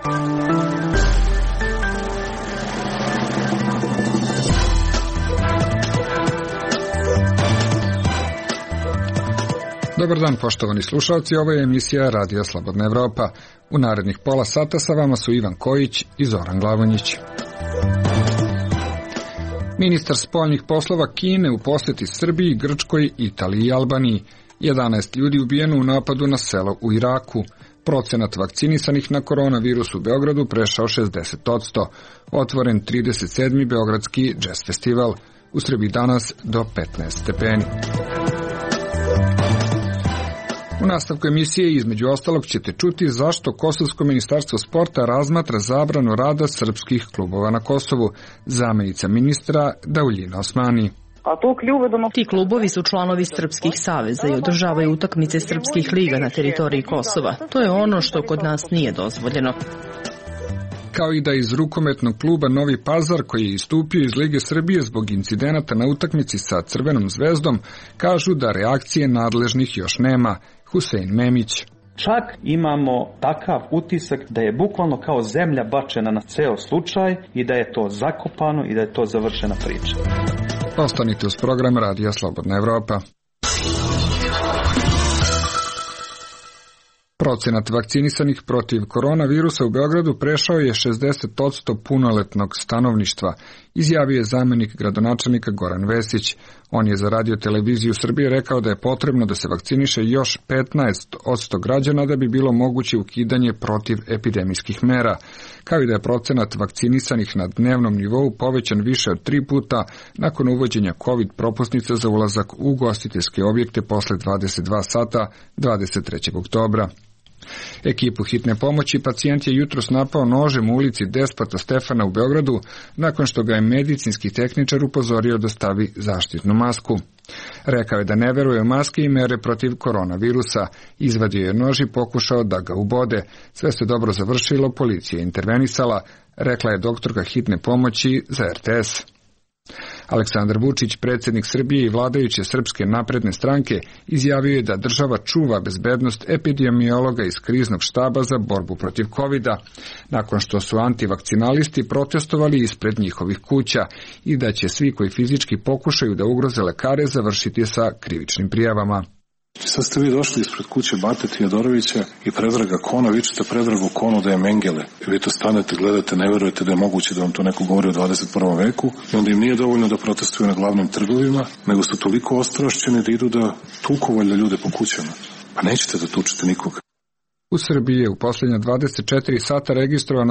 Dobar dan, poštovani slušalci, ovo je emisija Radija Slobodna Evropa. U narednih pola sata sa vama su Ivan Kojić i Zoran Glavonjić. Ministar spoljnih poslova Kine u poseti Srbiji, Grčkoj, Italiji i Albaniji. 11 ljudi ubijeno u napadu na selo u Iraku. Procenat vakcinisanih na koronavirus u Beogradu prešao 60%. Otvoren 37. Beogradski džez festival. U Srbiji danas do 15 stepeni. U nastavku emisije između ostalog ćete čuti zašto Kosovsko ministarstvo sporta razmatra zabranu rada srpskih klubova na Kosovu. Zamenica ministra Dauljina Osmani. Ti klubovi su članovi srpskih saveza i održavaju utakmice srpskih liga na teritoriji Kosova. To je ono što kod nas nije dozvoljeno. Kao i da iz rukometnog kluba Novi Pazar, koji je istupio iz Lige Srbije zbog incidenata na utakmici sa Crvenom zvezdom, kažu da reakcije nadležnih još nema. Husein Memić. Čak imamo takav utisak da je bukvalno kao zemlja bačena na ceo slučaj i da je to zakopano i da je to završena priča. Ostanite uz program Radija Slobodna Evropa. Procenat vakcinisanih protiv koronavirusa u Beogradu prešao je 60% punoletnog stanovništva, izjavio je zamenik gradonačelnika Goran Vesić. On je za Radio televiziju Srbije rekao da je potrebno da se vakciniše još 15% građana da bi bilo moguće ukidanje protivepidemijskih mera, kao i da je procenat vakcinisanih na dnevnom nivou povećan više od 3 puta nakon uvođenja COVID propusnica za ulazak u ugostiteljske objekte posle 22 sata 23. oktobra. Ekipu hitne pomoći pacijent je jutros napao nožem u ulici Despota Stefana u Beogradu nakon što ga je medicinski tehničar upozorio da stavi zaštitnu masku. Rekao je da ne veruje u maske i mere protiv koronavirusa. Izvadio je nož i pokušao da ga ubode. Sve se dobro završilo, policija je intervenisala, rekla je doktorka hitne pomoći za RTS. Aleksandar Vučić, predsjednik Srbije i vladajuće Srpske napredne stranke, izjavio je da država čuva bezbednost epidemiologa iz kriznog štaba za borbu protiv covida, nakon što su antivakcinalisti protestovali ispred njihovih kuća i da će svi koji fizički pokušaju da ugroze lekare završiti sa krivičnim prijavama. Sad ste vi došli ispred kuće Bate Tijodorovića i Predraga Kona, vičete Predragu Konu da je Mengele. I vi to stanete, gledate, ne verujete da je moguće da vam to neko govori u 21. veku. I onda im nije dovoljno da protestuju na glavnim trgovima, nego su toliko ostrašćeni da idu da tuku valjda ljude po kućama. Pa nećete da tučete nikoga. U Srbiji je u posljednja 24 sata registrovano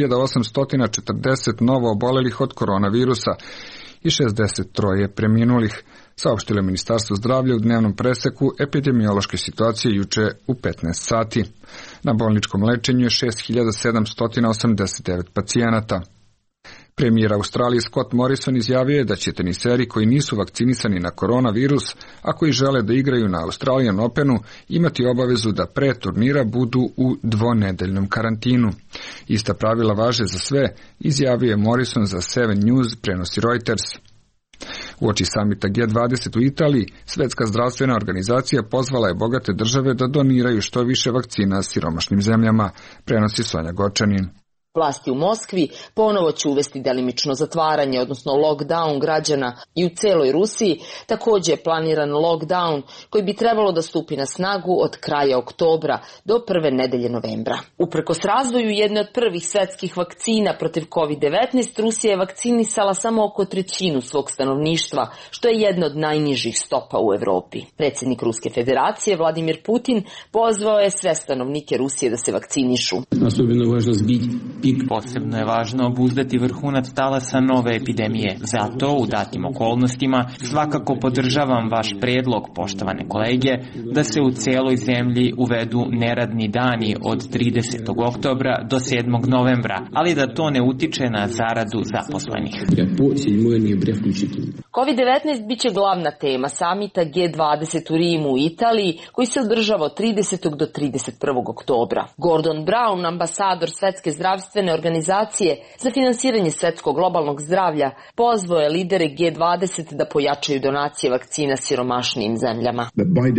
7840 novo obolelih od koronavirusa i 63 preminulih, saopštilo Ministarstvo zdravlja u dnevnom preseku epidemiološke situacije juče u 15 sati. Na bolničkom lečenju je 6789 pacijenata. Premijer Australije Scott Morrison izjavio je da će teniseri koji nisu vakcinisani na koronavirus, a koji žele da igraju na Australian Openu, imati obavezu da pre turnira budu u dvonedeljnom karantinu. Ista pravila važe za sve, izjavio je Morrison za 7 News, prenosi Reuters. Uoči samita G20 u Italiji, Svetska zdravstvena organizacija pozvala je bogate države da doniraju što više vakcina siromašnim zemljama, prenosi Sonja Gočanin. Vlasti u Moskvi ponovo će uvesti delimično zatvaranje, odnosno lockdown građana i u celoj Rusiji. Također je planiran lockdown koji bi trebalo da stupi na snagu od kraja oktobra do prve nedelje novembra. Uprkos razvoju jedne od prvih svetskih vakcina protiv COVID-19, Rusija je vakcinisala samo oko 1/3 svog stanovništva, što je jedna od najnižih stopa u Evropi. Predsjednik Ruske federacije Vladimir Putin pozvao je sve stanovnike Rusije da se vakcinišu. Posebno je važno obuzdati vrhunac talasa nove epidemije. Zato, u datim okolnostima, svakako podržavam vaš predlog, poštovane kolege, da se u celoj zemlji uvedu neradni dani od 30. oktobra do 7. novembra, ali da to ne utiče na zaradu zaposlenih. COVID-19 biće glavna tema samita G20 u Rimu u Italiji, koji se održava od 30. do 31. oktobra. Gordon Brown, ambasador Svetske zdravstvene zdravstvene organizacije za finansiranje svetskog globalnog zdravlja pozvao je lidere G20 da pojačaju donacije vakcina siromašnijim zemljama.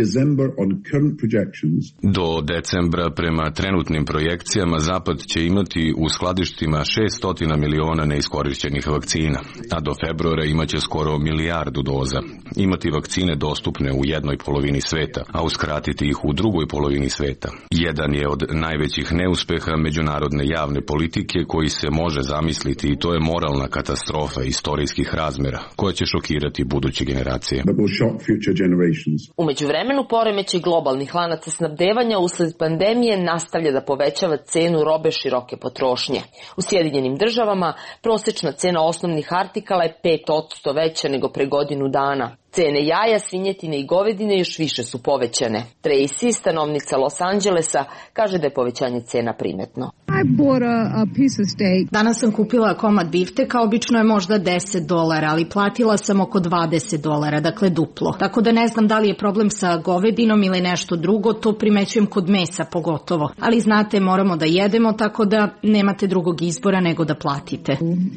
Do decembra prema trenutnim projekcijama Zapad će imati u skladištima 600 miliona neiskorišćenih vakcina, a do februara imaće skoro 1 milijardu doza. Imati vakcine dostupne u jednoj polovini sveta, a uskratiti ih u drugoj polovini sveta. Jedan je od najvećih neuspeha međunarodne javne politike koji se može zamisliti i to je moralna katastrofa istorijskih razmera koja će šokirati buduće generacije. U međuvremenu poremećaj globalnih lanaca snabdevanja usled pandemije nastavlja da povećava cenu robe široke potrošnje. U Sjedinjenim Državama prosečna cena osnovnih artikala je 5% veća nego pre godinu dana. Cene jaja, svinjetine i govedine još više su povećane. Tracy, stanovnica Los Angelesa, kaže da je povećanje cena primetno. Danas sam kupila komad bifteka, obično je možda $10, ali platila sam oko $20, dakle duplo. Tako da ne znam da li je problem sa govedinom ili nešto drugo, to primećujem kod mesa pogotovo. Ali znate, moramo da jedemo, tako da nemate drugog izbora nego da platite.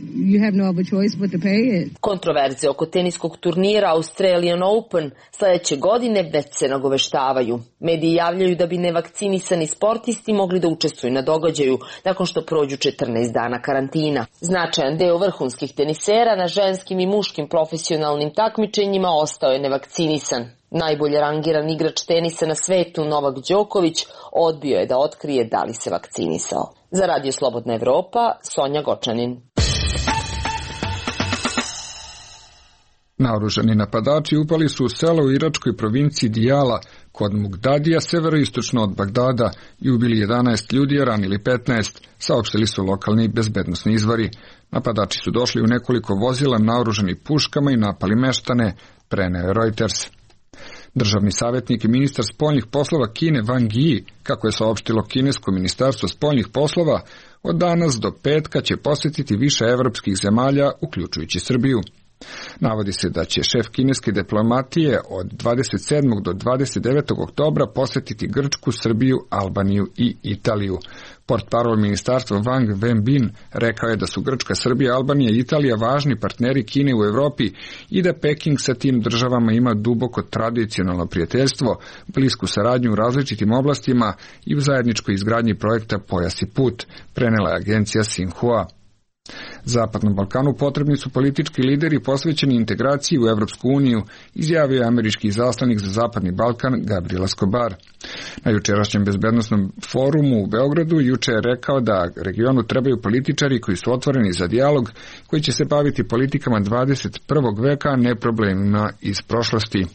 Kontroverze oko teniskog turnira Australian Open sledeće godine već se nagoveštavaju. Mediji javljaju da bi nevakcinisani sportisti mogli da učestvuju na događaju nakon što prođu 14 dana karantina. Značajan deo vrhunskih tenisera na ženskim i muškim profesionalnim takmičenjima ostao je nevakcinisan. Najbolje rangiran igrač tenisa na svetu Novak Đoković odbio je da otkrije da li se vakcinisao. Za Radio Slobodna Evropa, Sonja Gočanin. Naoružani napadači upali su u selo u iračkoj provinciji Dijala kod Mugdadija, severoistočno od Bagdada, i ubili 11 ljudi, a ranili 15, saopštili su lokalni bezbednosni izvori. Napadači su došli u nekoliko vozila naoružani puškama i napali meštane, preneo je Reuters. Državni savjetnik i ministar spoljnih poslova Kine Wang Yi, kako je saopštilo kinesko ministarstvo spoljnih poslova, od danas do petka će posjetiti više evropskih zemalja, uključujući Srbiju. Navodi se da će šef kineske diplomatije od 27. do 29. oktobra posjetiti Grčku, Srbiju, Albaniju i Italiju. Portparol ministarstva Wang Wenbin rekao je da su Grčka, Srbija, Albanija i Italija važni partneri Kine u Evropi i da Peking sa tim državama ima duboko tradicionalno prijateljstvo, blisku saradnju u različitim oblastima i u zajedničkoj izgradnji projekta Pojas i put, prenela je agencija Xinhua. Zapadnom Balkanu potrebni su politički lideri posvećeni integraciji u Evropsku uniju, izjavio je američki izaslanik za Zapadni Balkan Gabriel Escobar. Na jučerašnjem bezbednosnom forumu u Beogradu juče je rekao da regionu trebaju političari koji su otvoreni za dijalog, koji će se baviti politikama 21. veka, a ne problemima iz prošlosti.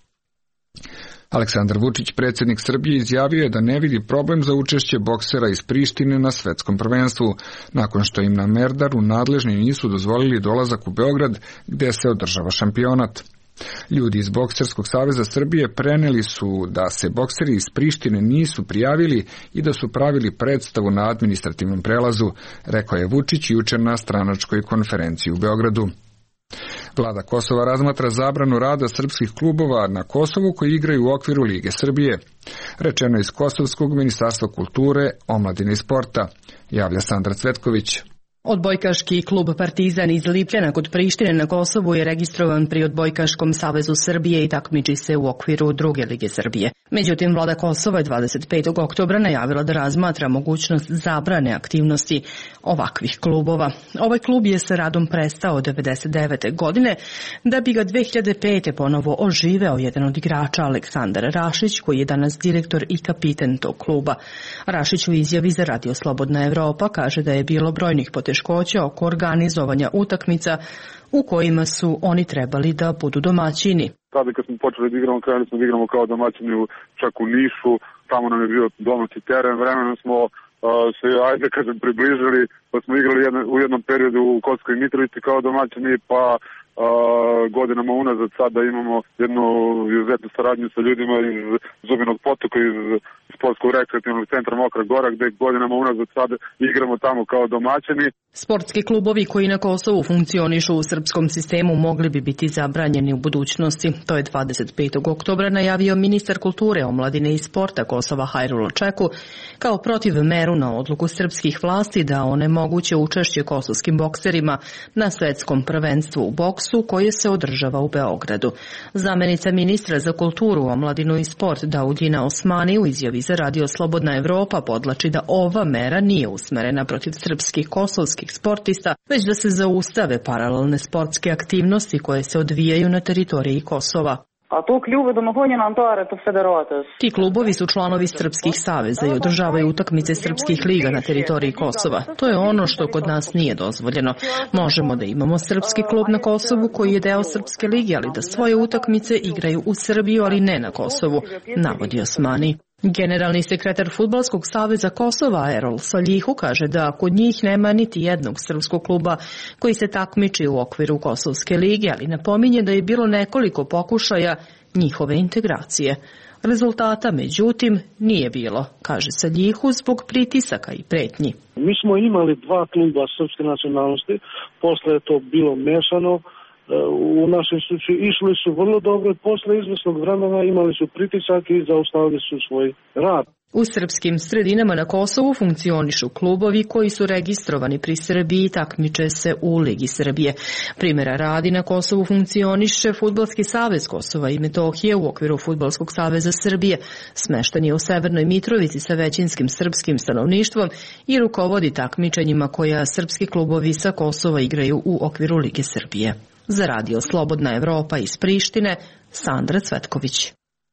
Aleksandar Vučić, predsjednik Srbije, izjavio je da ne vidi problem za učešće boksera iz Prištine na svetskom prvenstvu, nakon što im na Merdaru nadležni nisu dozvolili dolazak u Beograd, gde se održava šampionat. Ljudi iz Bokserskog saveza Srbije preneli su da se bokseri iz Prištine nisu prijavili i da su pravili predstavu na administrativnom prelazu, rekao je Vučić jučer na stranačkoj konferenciji u Beogradu. Vlada Kosova razmatra zabranu rada srpskih klubova na Kosovu koji igraju u okviru Lige Srbije. Rečeno iz Kosovskog ministarstva kulture, omladine i sporta, javlja Sandra Cvetković. Odbojkaški klub Partizan iz Lipljana kod Prištine na Kosovu je registrovan pri Odbojkaškom savezu Srbije i takmiči se u okviru druge Lige Srbije. Međutim, vlada Kosova je 25. oktobra najavila da razmatra mogućnost zabrane aktivnosti ovakvih klubova. Ovaj klub je sa radom prestao 1999. godine, da bi ga 2005. ponovo oživeo jedan od igrača, Aleksandar Rašić, koji je danas direktor i kapiten tog kluba. Rašić u izjavi za Radio Slobodna Evropa kaže da je bilo brojnih poteškoća oko organizovanja utakmica u kojima su oni trebali da budu domaćini. Tada kad smo počeli da igramo, krenuli smo da igramo kao domaćini čak u Nišu, tamo nam je bio domaći teren, vremenom smo se, približili, pa smo igrali u jednom periodu u Kosovskoj Mitrovici kao domaćini, pa godinama unazad sada imamo jednu izuzetnu saradnju sa ljudima iz Zubinog Potoka, iz sportsko-rekreativnog centra Mokra Gora, gde godinama unazad sad igramo tamo kao domaćini. Sportski klubovi koji na Kosovu funkcionišu u srpskom sistemu mogli bi biti zabranjeni u budućnosti. To je 25. oktobra najavio ministar kulture, omladine i sporta Kosova Hajrulo Čeku kao protivmeru na odluku srpskih vlasti da onemoguće učešće kosovskim bokserima na svetskom prvenstvu u boksu koje se održava u Beogradu. Zamenica ministra za kulturu, omladinu i sport Daudina Osmani u izjavi za Radio Slobodna Evropa podlači da ova mera nije usmerena protiv srpskih kosovskih sportista, već da se zaustave paralelne sportske aktivnosti koje se odvijaju na teritoriji Kosova. Ti klubovi su članovi srpskih saveza i održavaju utakmice srpskih liga na teritoriji Kosova. To je ono što kod nas nije dozvoljeno. Možemo da imamo srpski klub na Kosovu koji je deo srpske lige, ali da svoje utakmice igraju u Srbiju, ali ne na Kosovu, navodi Osmani. Generalni sekretar Fudbalskog saveza Kosova Erol Saljihu kaže da kod njih nema niti jednog srpskog kluba koji se takmiči u okviru Kosovske lige, ali napominje da je bilo nekoliko pokušaja njihove integracije. Rezultata, međutim, nije bilo, kaže Saljihu, zbog pritisaka i pretnji. Mi smo imali 2 kluba srpske nacionalnosti, posle je to bilo mešano. U našem slučaju išli su vrlo dobro, posle izvesnog vremena imali su pritisak i zaustavili su svoj rad. U srpskim sredinama na Kosovu funkcionišu klubovi koji su registrovani pri Srbiji i takmiče se u Ligi Srbije. Primjera radi, na Kosovu funkcioniše Fudbalski savez Kosova i Metohije u okviru Fudbalskog saveza Srbije. Smešten je u Severnoj Mitrovici sa većinskim srpskim stanovništvom i rukovodi takmičenjima koja srpski klubovi sa Kosova igraju u okviru Lige Srbije. Za Radio Slobodna Evropa iz Prištine, Sandra Cvetković.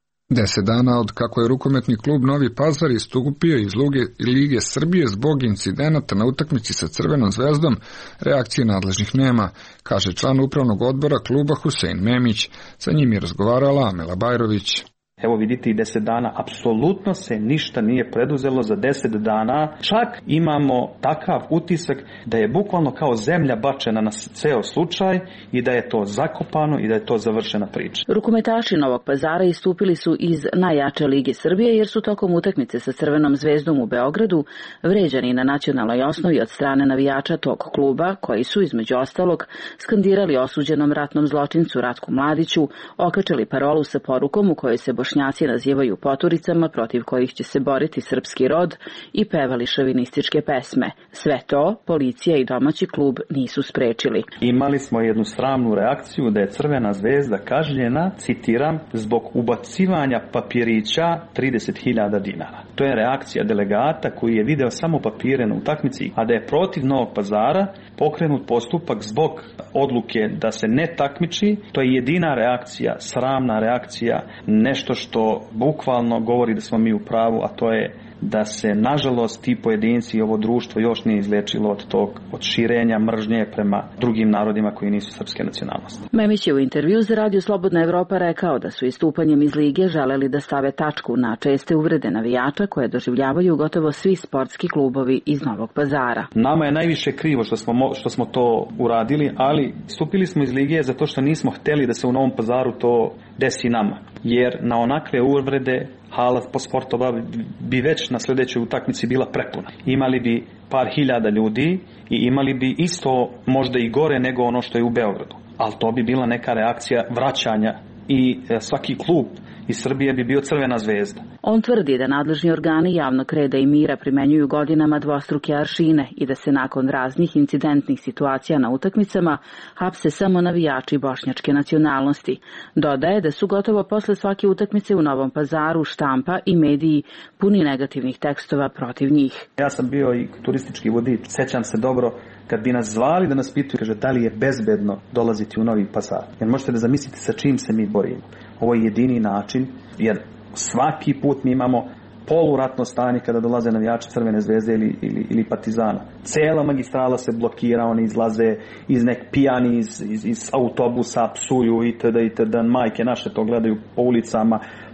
10 dana od kako je rukometni klub Novi Pazar istupio iz Lige Srbije zbog incidenata na utakmici sa Crvenom zvezdom, reakcije nadležnih nema, kaže član upravnog odbora kluba Husein Memić. Sa njim je razgovarala Amela Bajrović. Evo vidite, i 10 dana apsolutno se ništa nije preduzelo za 10 dana. Čak imamo takav utisak da je bukvalno kao zemlja bačena na ceo slučaj i da je to zakopano i da je to završena priča. Rukometaši Novog Pazara istupili su iz najjače Lige Srbije jer su tokom utakmice sa Crvenom zvezdom u Beogradu vređani na nacionalnoj osnovi od strane navijača tog kluba, koji su između ostalog skandirali osuđenom ratnom zločincu Ratku Mladiću, okačili parolu sa porukom u kojoj se Bošnjaci nazivaju poturicama protiv kojih će se boriti srpski rod i pevali šovinističke pesme. Sve to policija i domaći klub nisu sprečili. Imali smo jednu sramnu reakciju da je Crvena zvezda kažnjena, citiram, zbog ubacivanja papirića 30.000 dinara. To je reakcija delegata koji je video samo papire na utakmici, a da je protiv Novog Pazara pokrenut postupak zbog odluke da se ne takmiči. To je jedina reakcija, sramna reakcija, nešto što bukvalno govori da smo mi u pravu, a to je da se, nažalost, ti pojedinci i ovo društvo još nije izlečilo od širenja mržnje prema drugim narodima koji nisu srpske nacionalnosti. Memić je u intervju za Radio Slobodna Evropa rekao da su istupanjem iz lige želeli da stave tačku na česte uvrede navijača koje doživljavaju gotovo svi sportski klubovi iz Novog Pazara. Nama je najviše krivo što smo to uradili, ali istupili smo iz lige zato što nismo hteli da se u Novom Pazaru to desi nama. Jer na onakve uvrede hala po sportova bi već na sljedećoj utakmici bila prepuna. Imali bi par hiljada ljudi i imali bi isto možda i gore nego ono što je u Beogradu. Ali to bi bila neka reakcija vraćanja i svaki klub iz Srbije bi bio Crvena zvezda. On tvrdi da nadležni organi javnog reda i mira primenjuju godinama dvostruke aršine i da se nakon raznih incidentnih situacija na utakmicama hapse samo navijači bošnjačke nacionalnosti. Dodaje da su gotovo posle svake utakmice u Novom Pazaru štampa i mediji puni negativnih tekstova protiv njih. Ja sam bio i turistički vodič. Sećam se dobro kad bi nas zvali da nas pitaju, kaže, da li je bezbedno dolaziti u Novi Pazar. Jer možete da zamislite sa čim se mi borimo. Ovo je jedini način, jer svaki put mi imamo poluratno stanje kada dolaze navijači Crvene zvezde ili Partizana. Cela magistrala se blokira, oni izlaze iz pijani iz autobusa, psuju itd. Majke naše to gledaju po ulicama,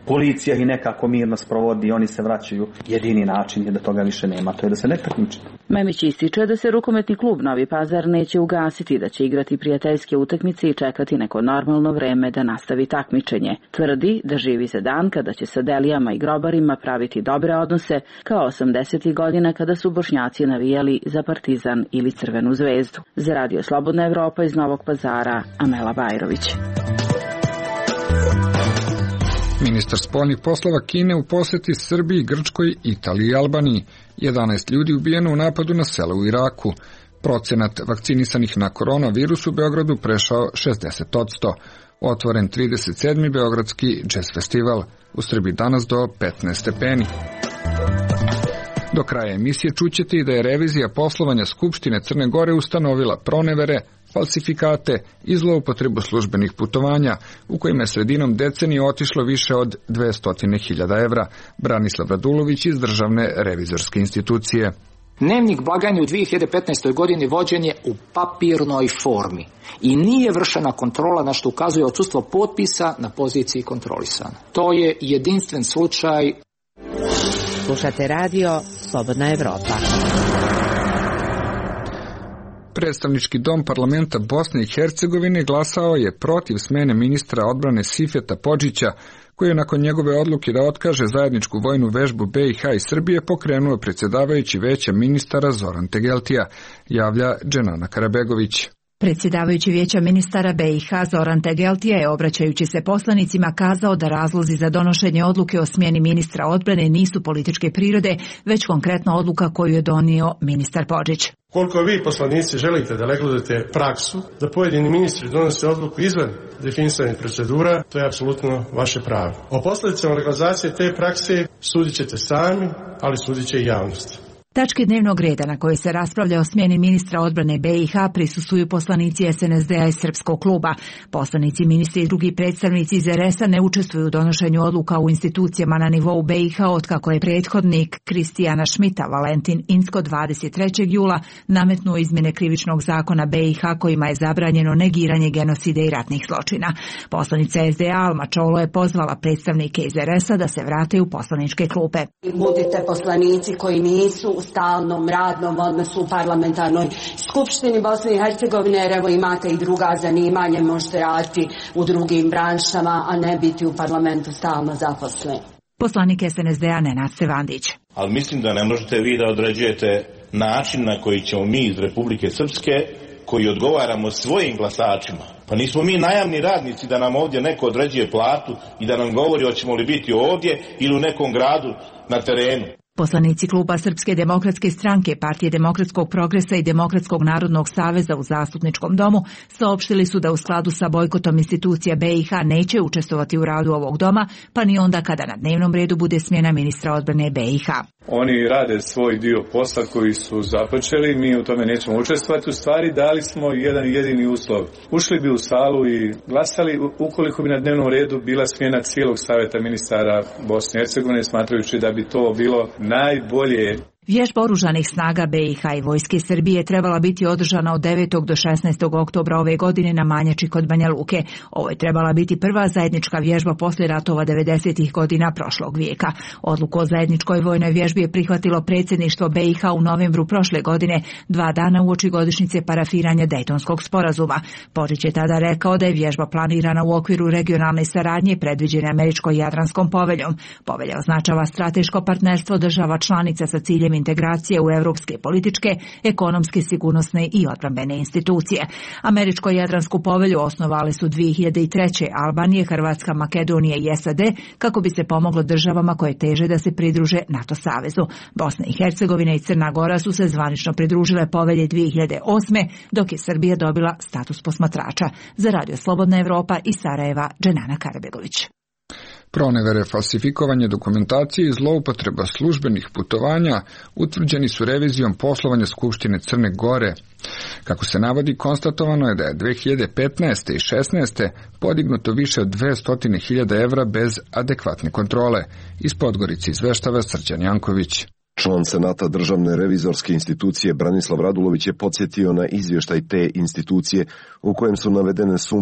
policija ih nekako mirno sprovodi, oni se vraćaju. Jedini način je da toga više nema, to je da se ne takmiče. Memić ističe da se rukometni klub Novi Pazar neće ugasiti, da će igrati prijateljske utakmice i čekati neko normalno vreme da nastavi takmičenje. Tvrdi da živi za dan kada će sa Delijama i grobarima praviti dobre odnose, kao 80. godina kada su Bošnjaci navijali za Partizan ili Crvenu zvezdu. Za Radio Slobodna Evropa iz Novog Pazara, Amela Bajrović. Ministar spoljnih poslova Kine u poseti Srbiji, Grčkoj, Italiji i Albaniji. 11 ljudi ubijeno u napadu na selo u Iraku. Procenat vakcinisanih na koronavirus u Beogradu prešao 60%. Otvoren 37. Beogradski džez festival. U Srbiji danas do 15 stepeni. Do kraja emisije čućete i da je revizija poslovanja Skupštine Crne Gore ustanovila pronevere, falsifikate i zloupotrebu službenih putovanja, u kojima je sredinom decenije otišlo više od 200.000 evra. Branislav Radulović iz Državne revizorske institucije. Dnevnik blagajne u 2015. godini vođen je u papirnoj formi i nije vršena kontrola, na što ukazuje odsustvo potpisa na poziciji kontrolisana. To je jedinstven slučaj. Slušate radio Slobodna Evropa. Predstavnički dom parlamenta Bosne i Hercegovine glasao je protiv smene ministra odbrane Sifeta Podžića, koji je nakon njegove odluke da otkaže zajedničku vojnu vežbu BiH i Srbije pokrenuo predsjedavajući Veća ministara Zoran Tegeltija, javlja Dženana Karabegović. Predsjedavajući Vijeća ministara BiH Zoran Tegeltija je, obraćajući se poslanicima, kazao da razlozi za donošenje odluke o smjeni ministra odbrane nisu političke prirode, već konkretna odluka koju je donio ministar Podžić. Koliko vi poslanici želite da legalizujete praksu, da pojedini ministri donose odluku izvan definisanih procedura, to je apsolutno vaše pravo. O posljedicama legalizacije te prakse sudit ćete sami, ali sudit će i javnost. Tački dnevnog reda na kojoj se raspravlja o smjeni ministra odbrane BiH prisustvuju poslanici SNSD-a i Srpskog kluba. Poslanici, ministri i drugi predstavnici iz RS-a ne učestvuju u donošenju odluka u institucijama na nivou BiH otkako je prethodnik Kristijana Šmita, Valentin Inzko, 23. jula nametnuo izmjene krivičnog zakona BiH kojima je zabranjeno negiranje genocida i ratnih zločina. Poslanica SDA Alma Čolo je pozvala predstavnike iz RS-a da se vrate u poslaničke klupe. Budite poslanici koji nisu u stalnom radnom odnosu u parlamentarnoj skupštini Bosne i Hercegovine, jer evo imate i druga zanimanja, možete raditi u drugim branšama, a ne biti u parlamentu stalno zaposleni. Poslanik SNSD-a Nenad Stevandić. Ali mislim da ne možete vi da određujete način na koji ćemo mi iz Republike Srpske, koji odgovaramo svojim glasačima. Pa nismo mi najamni radnici da nam ovdje neko određuje platu i da nam govori hoćemo li biti ovdje ili u nekom gradu na terenu. Poslanici kluba Srpske demokratske stranke, Partije demokratskog progresa i Demokratskog narodnog saveza u Zastupničkom domu saopštili su da u skladu sa bojkotom institucija BiH neće učestvovati u radu ovog doma, pa ni onda kada na dnevnom redu bude smjena ministra odbrane BiH. Oni rade svoj dio posla koji su započeli, mi u tome nećemo učestvovati. U stvari dali smo jedan jedini uslov. Ušli bi u salu i glasali ukoliko bi na dnevnom redu bila smjena cijelog savjeta ministara Bosne i Hercegovine, smatrajući da bi to bilo najbolje. Vježba oružanih snaga BiH i vojske Srbije trebala biti održana od 9. do 16. oktobra ove godine na Manjači kod Banja Luke. Ovo je trebala biti prva zajednička vježba poslije ratova 90. godina prošlog vijeka. Odluku o zajedničkoj vojnoj vježbi je prihvatilo predsjedništvo BiH u novembru prošle godine, 2 dana uoči godišnjice parafiranja Dejtonskog sporazuma. Podžić je tada rekao da je vježba planirana u okviru regionalne saradnje predviđene Američko-Jadranskom poveljom. Povelja označava strateško partnerstvo država članica sa ciljem integracije u evropske političke, ekonomske, sigurnosne i odbrambene institucije. Američko-Jadransku povelju osnovali su 2003. Albanija, Hrvatska, Makedonija i SAD kako bi se pomoglo državama koje teže da se pridruže NATO savezu. Bosna i Hercegovina i Crna Gora su se zvanično pridružile povelje 2008. dok je Srbija dobila status posmatrača. Za Radio Slobodna Evropa iz Sarajeva, Dženana Karabegović. Pronevere, falsifikovanje dokumentacije i zloupotreba službenih putovanja utvrđeni su revizijom poslovanja Skupštine Crne Gore. Kako se navodi, konstatovano je da je 2015. i 2016. podignuto više od 200.000 evra bez adekvatne kontrole. Iz Podgorice izveštava Srđan Janković. Član Senata Državne revizorske institucije Branislav Radulović je podsjetio na izvještaj te institucije u kojem su navedene sumnje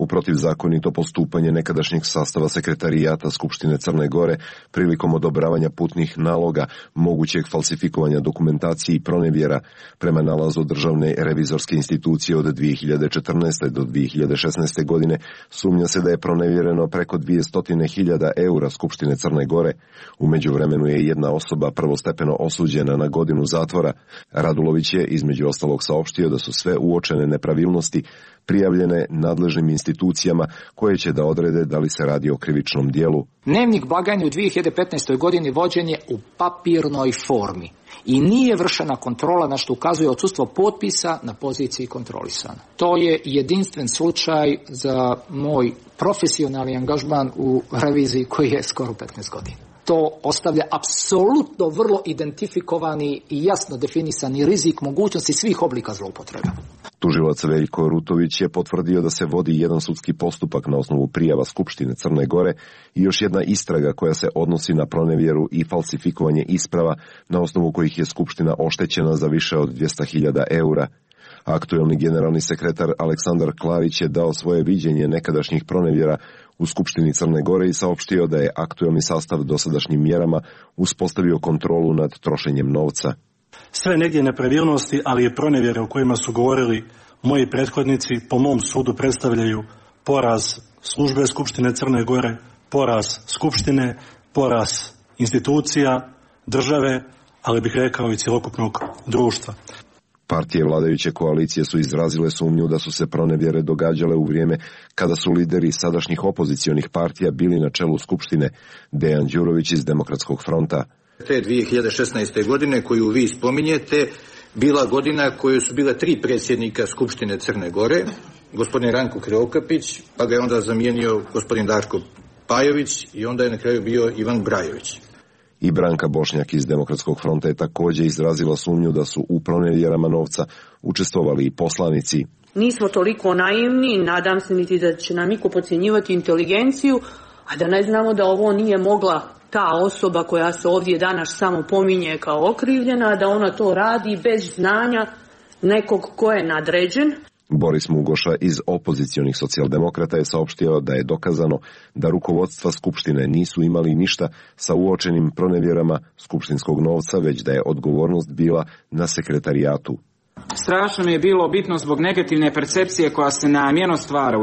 u protivzakonito postupanje nekadašnjeg sastava sekretarijata Skupštine Crne Gore prilikom odobravanja putnih naloga, mogućeg falsifikovanja dokumentacije i pronevjera. Prema nalazu Državne revizorske institucije od 2014. do 2016. godine sumnja se da je pronevjereno preko 200.000 eura Skupštine Crne Gore. U međuvremenu je jedna osoba prvostepeno osuđena na godinu zatvora. Radulović je između ostalog saopštio da su sve uočene nepravilnosti prijavljene nadležnim institucijama koje će da odrede da li se radi o krivičnom dijelu. Dnevnik blagajne u 2015. godini vođen je u papirnoj formi i nije vršena kontrola, na što ukazuje odsustvo potpisa na poziciji kontrolisana. To je jedinstven slučaj za moj profesionalni angažman u reviziji koji je skoro 15 godina. To ostavlja apsolutno vrlo identifikovani i jasno definisani rizik mogućnosti svih oblika zloupotreba. Tužilac Veljko Rutović je potvrdio da se vodi jedan sudski postupak na osnovu prijava Skupštine Crne Gore i još jedna istraga koja se odnosi na pronevjeru i falsifikovanje isprava na osnovu kojih je Skupština oštećena za više od 200.000 eura. Aktuelni generalni sekretar Aleksandar Klarić je dao svoje viđenje nekadašnjih pronevjera u Skupštini Crne Gore i saopštio da je aktuelni sastav dosadašnjim mjerama uspostavio kontrolu nad trošenjem novca. Sve negdje nepravilnosti, ali i pronevjere o kojima su govorili moji prethodnici po mom sudu predstavljaju poraz službe Skupštine Crne Gore, poraz Skupštine, poraz institucija, države, ali bih rekao i cjelokupnog društva. Partije vladajuće koalicije su izrazile sumnju da su se pronevjere događale u vrijeme kada su lideri sadašnjih opozicionih partija bili na čelu Skupštine. Dejan Đurović iz Demokratskog fronta. Te 2016. godine koju vi spominjete bila godina koju su bila 3 predsjednika Skupštine Crne Gore, gospodin Ranko Krivokapić, pa ga je onda zamijenio gospodin Darko Pajović i onda je na kraju bio Ivan Brajović. I Branka Bošnjak iz Demokratskog fronta je također izrazila sumnju da su u pronevjerama novca učestvovali i poslanici. Nismo toliko naivni, nadam se niti da će nam niko podcjenjivati inteligenciju, a da ne znamo da ovo nije mogla ta osoba koja se ovdje danas samo pominje kao okrivljena, da ona to radi bez znanja nekog ko je nadređen. Boris Mugoša iz opozicionih socijaldemokrata je saopštio da je dokazano da rukovodstva Skupštine nisu imali ništa sa uočenim pronevjerama skupštinskog novca, već da je odgovornost bila na sekretarijatu. Strašno mi je bilo bitno zbog negativne percepcije koja se namjerno stvara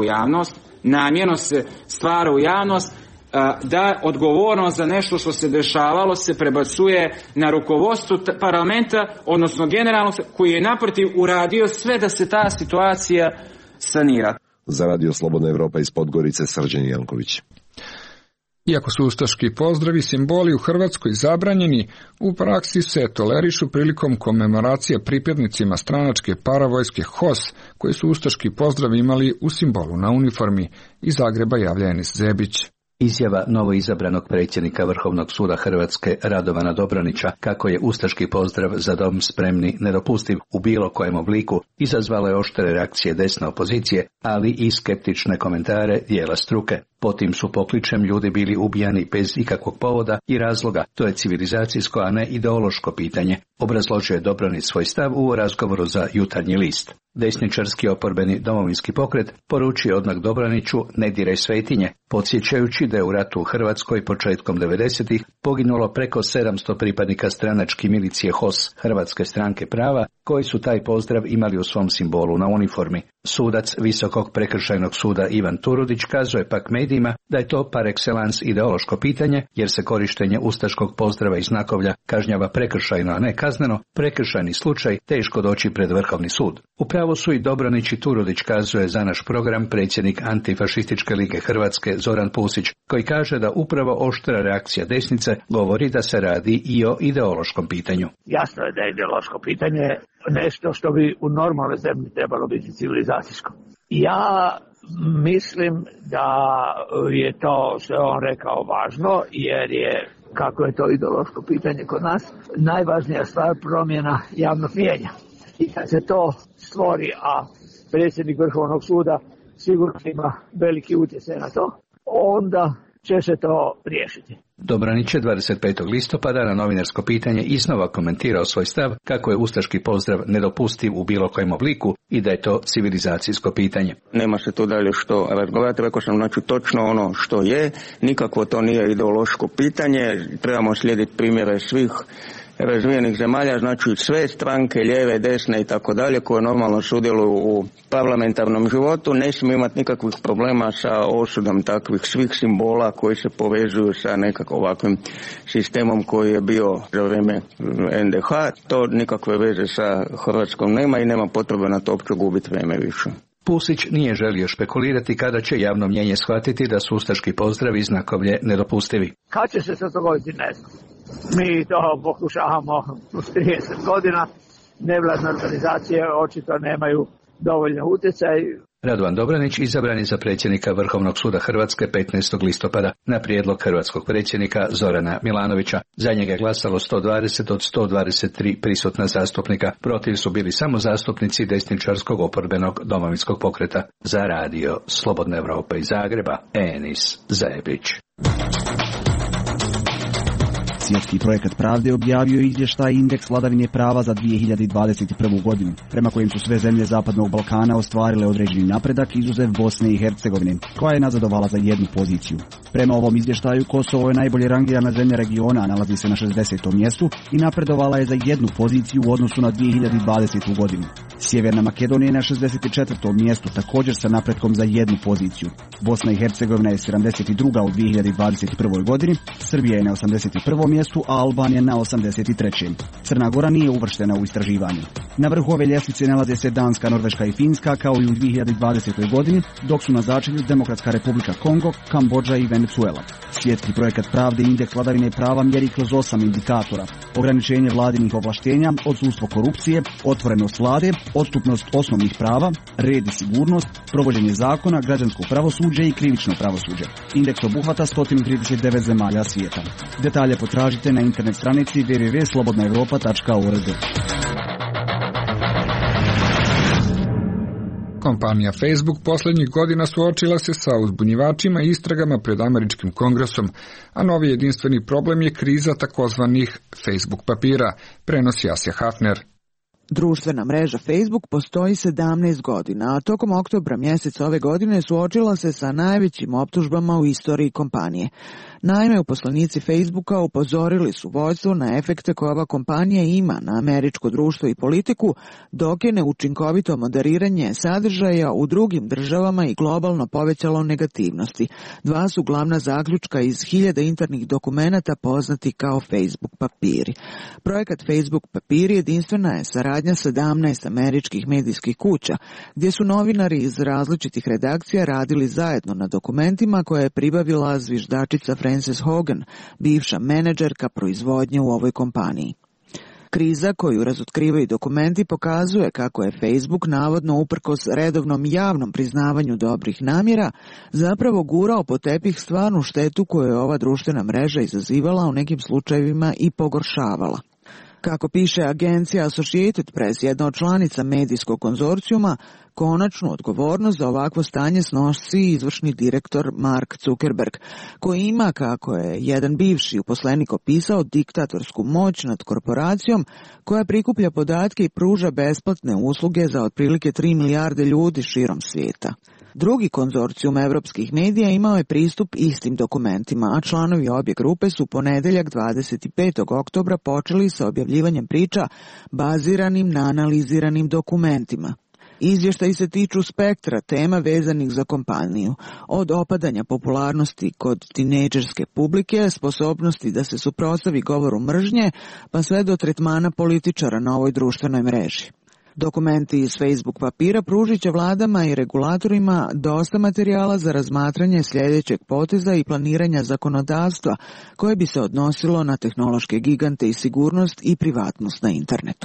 u javnost, da odgovornost za nešto što se dešavalo se prebacuje na rukovodstvo parlamenta, odnosno generalno koji je naprotiv uradio sve da se ta situacija sanira. Za Radio Slobodna Evropa iz Podgorice, Srđan Janković. Iako su ustaški pozdravi simboli u Hrvatskoj zabranjeni, u praksi se tolerišu prilikom komemoracije pripadnicima stranačke paravojske HOS, koji su ustaški pozdrav imali u simbolu na uniformi. Iz Zagreba javlja Enis Zebić. Izjava novoizabranog predsjednika Vrhovnog suda Hrvatske Radovana Dobronića kako je ustaški pozdrav za dom spremni nedopustiv u bilo kojem obliku izazvala je oštre reakcije desne opozicije, ali i skeptične komentare dijela struke. Potim su pokličem ljudi bili ubijani bez ikakvog povoda i razloga. To je civilizacijsko, a ne ideološko pitanje, obrazložio je Dobronić svoj stav u razgovoru za Jutarnji list. Desničarski oporbeni Domovinski pokret poručio odmah Dobroniću ne diraj svetinje, podsjećajući da je u ratu u Hrvatskoj početkom 90-ih poginulo preko 700 pripadnika stranačke milicije HOS, Hrvatske stranke prava, koji su taj pozdrav imali u svom simbolu na uniformi. Sudac Visokog prekršajnog suda Ivan Turudić kazuje pak medijima da je to par excellence ideološko pitanje, jer se korištenje ustaškog pozdrava i znakovlja kažnjava prekršajno, a ne kazneno, prekršajni slučaj teško doći pred Vrhovni sud. Upravo su i Dobronić i Turudić, kazuje za naš program predsjednik Antifašističke lige Hrvatske Zoran Pusić, koji kaže da upravo oštra reakcija desnice govori da se radi i o ideološkom pitanju. Jasno je da je ideološko pitanje nešto što bi u normalnoj zemlji trebalo biti civilizacijsko. Ja mislim da je to što je on rekao važno, jer je, kako je to ideološko pitanje kod nas, najvažnija stvar promjena javnog mijenja. I kad se to stvori, a predsjednik Vrhovnog suda sigurno ima veliki utjecaj na to, onda će se to riješiti. Dobranić je 25. listopada na novinarsko pitanje iznova komentirao svoj stav kako je ustaški pozdrav nedopustiv u bilo kojem obliku i da je to civilizacijsko pitanje. Nema se tu dalje što razgovarati, rekao sam znači točno ono što je, nikakvo to nije ideološko pitanje, trebamo slijediti primjere svih razvijenih zemalja, znači sve stranke, lijeve, desne i tako dalje, koje normalno sudjeluju u parlamentarnom životu, ne smiju imati nikakvih problema sa osudom takvih svih simbola koji se povezuju sa nekako ovakvim sistemom koji je bio za vrijeme NDH. To nikakve veze sa Hrvatskom nema i nema potrebe na to uopće gubiti vrijeme više. Pusić nije želio špekulirati kada će javno mnjenje shvatiti da su ustaški pozdravi i znakovlje nedopustivi. Kad će se to dogoditi, ne znam. Mi to pokušavamo plus 30 godina, nevladne organizacije očito nemaju dovoljno utjecaj. Radovan Dobranić izabran je za predsjednika Vrhovnog suda Hrvatske 15. listopada na prijedlog hrvatskog predsjednika Zorana Milanovića. Za njega je glasalo 120 od 123 prisutna zastupnika. Protiv su bili samo zastupnici desničarskog oporbenog Domovinskog pokreta. Za radio Slobodna Evropa iz Zagreba, Enis Zajebić. Svjetski projekat pravde objavio izvještaj Indeks vladavine prava za 2021. godinu, prema kojem su sve zemlje Zapadnog Balkana ostvarile određeni napredak izuzev Bosne i Hercegovine, koja je nazadovala za jednu poziciju. Prema ovom izvještaju Kosovo je najbolje rangirana zemlja regiona, nalazi se na 60. mjestu i napredovala je za jednu poziciju u odnosu na 2020. godinu. Sjeverna Makedonija je na 64. mjestu, također sa napretkom za jednu poziciju. Bosna i Hercegovina je 72. u 2021. godini, Srbija je na 81. mjestu, a Albanija na 83. Crna Gora nije uvrštena u istraživanje. Na vrhu ove ljestvice nalaze se Danska, Norveška i Finska, kao i u 2020. godini, dok su na začelju Demokratska Republika Kongo, Kambodža i Venezuela. Svjetski projekat pravde Indeks vladavine prava mjeri kroz 8 indikatora: ograničenje vladinih ovlaštenja, odsustvo korupcije, otvorenost vlade, odstupnost osnovnih prava, red i sigurnost, provođenje zakona, građansko pravosuđe i krivično pravosuđe. Indeks obuhvata 139 zemalja svijeta. Detalje potražite na internet stranici www.slobodnaevropa.org. Kompanija Facebook posljednjih godina suočila se sa uzbunjivačima i istragama pred američkim kongresom, a novi jedinstveni problem je kriza takozvanih Facebook papira, prenosi Asja Hafner. Društvena mreža Facebook postoji 17 godina, a tokom oktobra mjeseca ove godine suočila se sa najvećim optužbama u istoriji kompanije. Naime, uposlenici Facebooka upozorili su vodstvo na efekte koje ova kompanija ima na američko društvo i politiku, dok je neučinkovito moderiranje sadržaja u drugim državama i globalno povećalo negativnosti. Dva su glavna zaključka iz hiljada internih dokumenata poznati kao Facebook papiri. Projekat Facebook papiri jedinstvena je saradnja 17 američkih medijskih kuća, gdje su novinari iz različitih redakcija radili zajedno na dokumentima koje je pribavila zviždačica Frances Hogan, bivša menadžerka proizvodnje u ovoj kompaniji. Kriza koju razotkrivaju dokumenti pokazuje kako je Facebook navodno uprkos redovnom javnom priznavanju dobrih namjera zapravo gurao po tepih stvarnu štetu koju je ova društvena mreža izazivala, u nekim slučajevima i pogoršavala. Kako piše agencija Associated Press, jedna od članica medijskog konzorcijuma, konačnu odgovornost za ovakvo stanje snosi izvršni direktor Mark Zuckerberg, koji ima, kako je jedan bivši uposlenik opisao, diktatorsku moć nad korporacijom koja prikuplja podatke i pruža besplatne usluge za otprilike 3 milijarde ljudi širom svijeta. Drugi konzorcijum evropskih medija imao je pristup istim dokumentima, a članovi obje grupe su ponedjeljak 25. oktobra počeli sa objavljivanjem priča baziranim na analiziranim dokumentima. Izvještaji se tiču spektra tema vezanih za kompaniju, od opadanja popularnosti kod tinejdžerske publike, sposobnosti da se suprotstavi govoru mržnje, pa sve do tretmana političara na ovoj društvenoj mreži. Dokumenti iz Facebook papira pružit će vladama i regulatorima dosta materijala za razmatranje sljedećeg poteza i planiranja zakonodavstva koje bi se odnosilo na tehnološke gigante i sigurnost i privatnost na internetu.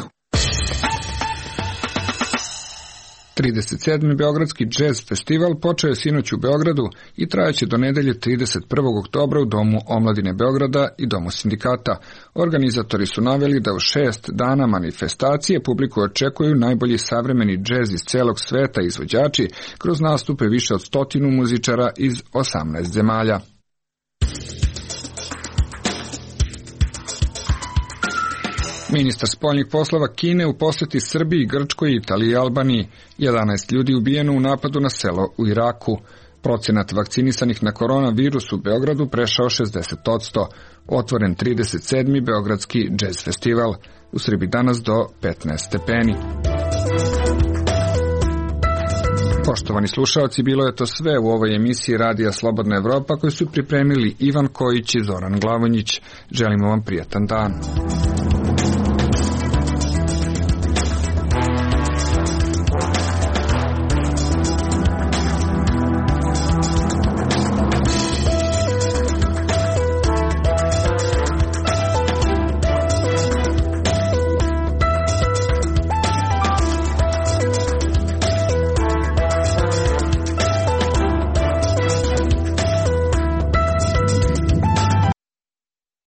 37. Beogradski džez festival počeo je sinoć u Beogradu i trajaće do nedelje 31. oktobra u Domu omladine Beograda i Domu sindikata. Organizatori su naveli da u 6 dana manifestacije publiku očekuju najbolji savremeni džez iz celog sveta izvođači kroz nastupe više od 100 muzičara iz 18 zemalja. Ministar spoljnih poslova Kine u poseti Srbiji, Grčkoj, Italiji i Albaniji. 11 ljudi ubijeno u napadu na selo u Iraku. Procenat vakcinisanih na koronavirus u Beogradu prešao 60%. Otvoren 37. Beogradski džez festival. U Srbiji danas do 15 stepeni. Poštovani slušaoci, bilo je to sve u ovoj emisiji Radija Slobodna Evropa koju su pripremili Ivan Kojić i Zoran Glavonjić. Želimo vam prijatan dan.